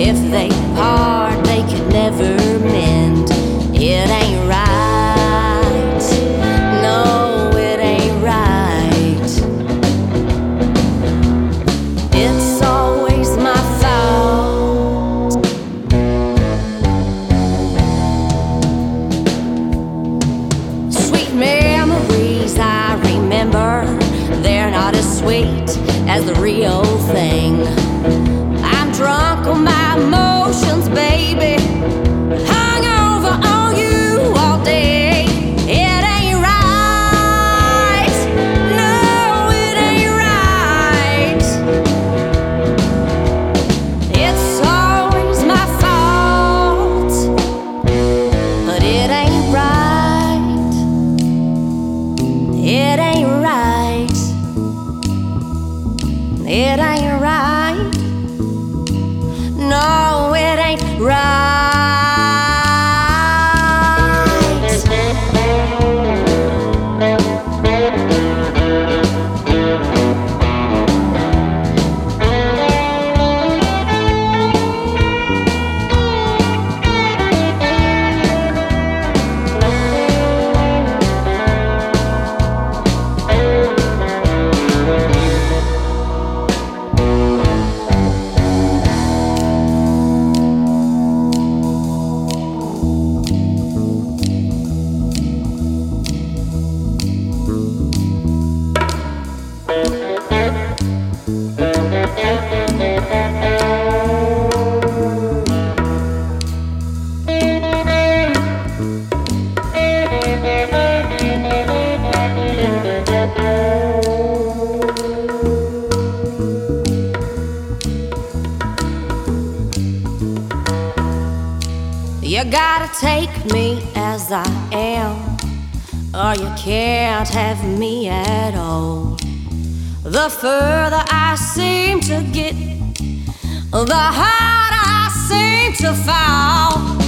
If they part, they could never mend. It ain't right. No, it ain't right. It's always my fault. Sweet memories I remember, they're not as sweet as the real thing. I'm drunk on my emotions, baby, hung over on you all day. It ain't right. No, it ain't right. It's always my fault, but it ain't right. It ain't right. It ain't right. No, it ain't right. You gotta take me as I am, or you can't have me at all. The further I seem to get, the harder I seem to fall.